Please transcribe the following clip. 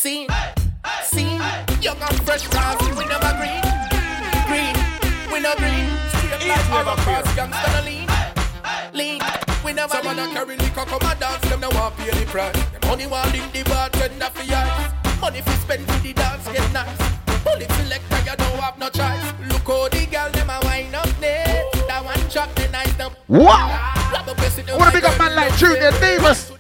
Scene, young and fresh cars, we never green, we no green. Straight like our cars, gangsta no lean, we never lean. Some of them carry liquor, come and dance, them no want pay the price. Them only want link the bartender for yours. Money fi spend for the dance, get nice. Bullet selector, you don't have no choice. Look how the girl, them a wine up there. That one chop, the nice up. Wow! I wanna pick up man like Junior Davis.